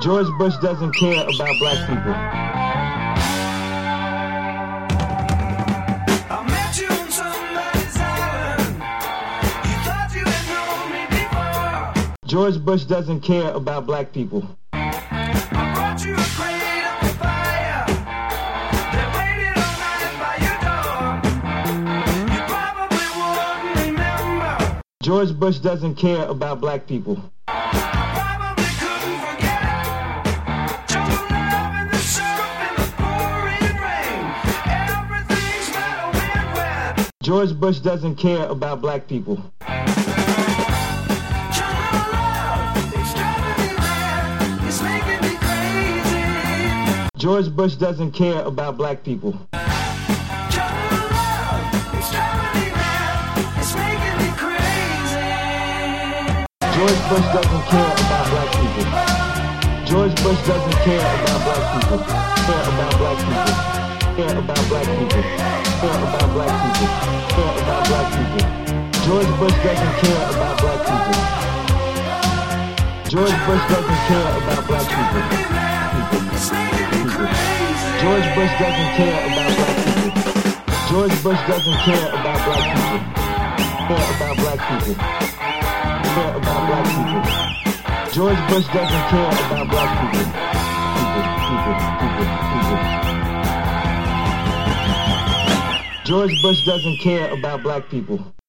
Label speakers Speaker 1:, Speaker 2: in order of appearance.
Speaker 1: George Bush doesn't care about black people.
Speaker 2: I met you on somebody's island. You thought you had known me before.
Speaker 1: George Bush doesn't care about black people.
Speaker 2: I brought you a crate of fire. They waited all night by your door. You probably wouldn't remember.
Speaker 1: George Bush doesn't care about black people.
Speaker 2: Probably couldn't forget. Jungle love and the surf and the pouring rain. Everything's metal and wet.
Speaker 1: George Bush doesn't care about black people.
Speaker 2: Jungle love, it's driving me mad. It's making me crazy.
Speaker 1: George Bush doesn't care about black people.
Speaker 2: Jungle love, it's driving me mad. It's making me crazy.
Speaker 1: George Bush doesn't care about black people. George Bush doesn't care about black people. Care about black people. Care about black people. Care about black people. Care about black people. George Bush doesn't care about black people. George Bush doesn't care about black people.
Speaker 2: It's making me crazy.
Speaker 1: George Bush doesn't care about black people. George Bush doesn't care about black people. Care about black people. Care about black people. George Bush doesn't care about black people. George Bush doesn't care about black people.